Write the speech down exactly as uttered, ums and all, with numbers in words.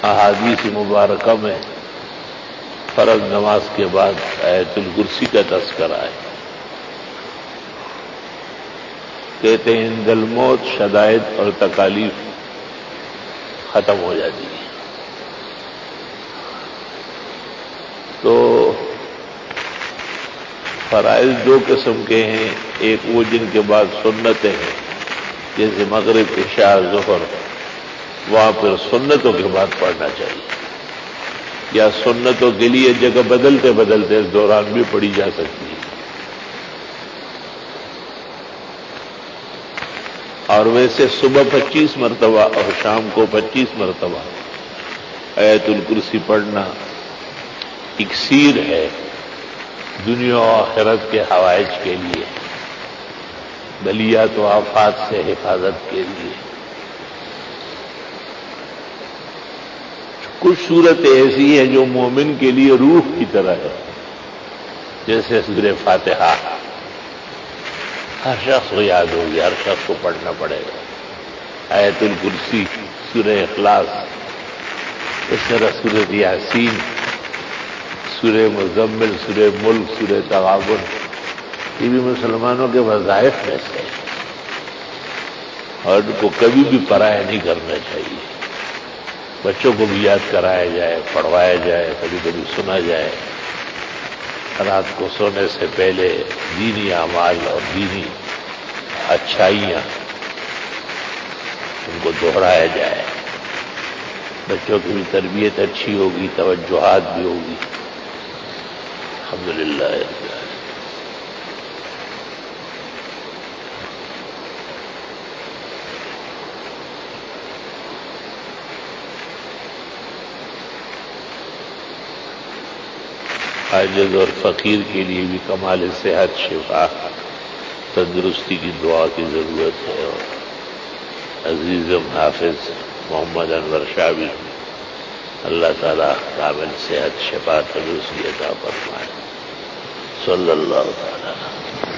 احادیث مبارکہ میں فرض نماز کے بعد آیت الکرسی کا تذکرہ ہے. کہتے ہیں عند الموت شدائد اور تکالیف ختم ہو جاتی ہے. تو فرائض دو قسم کے ہیں. ایک وہ جن کے بعد سنتیں ہیں جیسے مغرب عشاء ظہر، وہاں پر سنتوں کے بعد پڑھنا چاہیے، یا سنتوں کے لیے جگہ بدلتے بدلتے اس دوران بھی پڑھی جا سکتی ہے. اور ویسے صبح پچیس مرتبہ اور شام کو پچیس مرتبہ آیت الکرسی پڑھنا اکسیر ہے دنیا و آخرت کے حوائج کے لیے، بلیات و آفات سے حفاظت کے لیے. کچھ صورتیں ایسی ہیں جو مومن کے لیے روح کی طرح ہے، جیسے سورہ فاتحہ ہر شخص کو یاد ہوگی، ہر شخص کو پڑھنا پڑے گا. آیت الکرسی، سورہ اخلاص، اس طرح سورہ یاسین، سورہ مزمل، سورہ ملک، سورہ تغابن، یہ بھی مسلمانوں کے وظائف میں سے اور ان کو کبھی بھی پرایا نہیں کرنا چاہیے. بچوں کو بھی یاد کرایا جائے، پڑھوایا جائے، کبھی کبھی سنا جائے. رات کو سونے سے پہلے دینی اعمال اور دینی اچھائیاں ان کو دہرایا جائے. بچوں کی بھی تربیت اچھی ہوگی، توجہات بھی ہوگی. الحمدللہ. عاجز اور فقیر کے لیے بھی کمال صحت، شفا، تندرستی کی دعا کی ضرورت ہے. اور عزیزم حافظ محمد انور شاہ بھی اللہ تعالیٰ کامل صحت، شفا، تندرستی عطا فرمائے. صلی اللہ تعالی